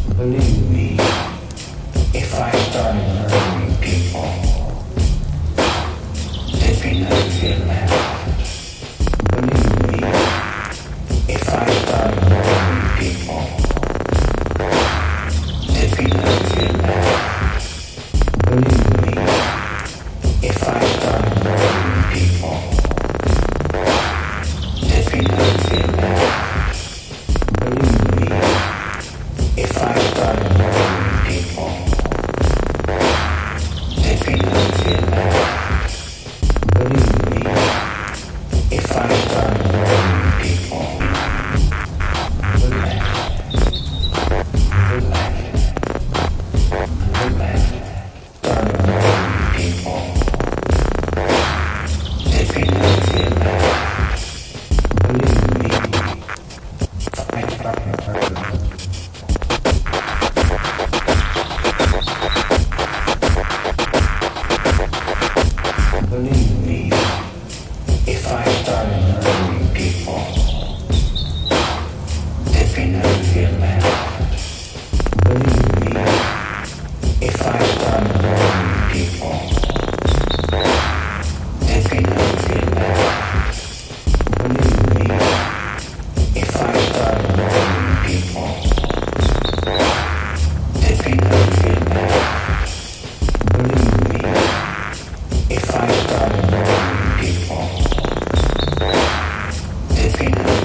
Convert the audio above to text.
Believe me, if I started murdering people, there'd be nothing left. Believe me, if I started murdering people, there'd be nothing left. Believe me, if I started murdering people, there'd be nothing left. Believe me, if I started murdering people, there'd be nothing left. Believe me, if I started murdering people, relax, started murdering people, there'd be nothing left. Believe me, if I started murdering. Believe me, if I started murdering people, there'd be nothing left. Believe me, if I started murdering people, there'd be nothing left. Believe me, if I started murdering people, there'd be nothing left. Believe me, if I started murdering people, there'd be nothing.